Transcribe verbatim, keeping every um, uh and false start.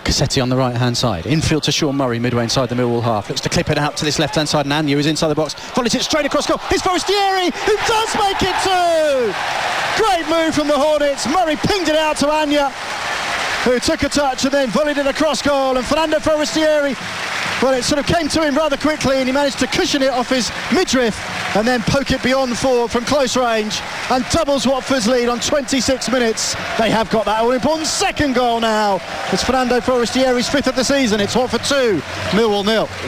Cassetti on the right-hand side. Infield to Sean Murray, midway inside the Millwall half. Looks to clip it out to this left-hand side, and Anya is inside the box. Volleys it straight across goal. It's Forestieri, who does make it two! Great move from the Hornets. Murray pinged it out to Anya, who took a touch and then volleyed it across goal. And Fernando Forestieri, well, it sort of came to him rather quickly, and he managed to cushion it off his midriff and then poke it beyond four from close range, and doubles Watford's lead on twenty-six minutes. They have got that all-important second goal now. It's Fernando Forestieri's fifth of the season. It's Watford two, Millwall nil.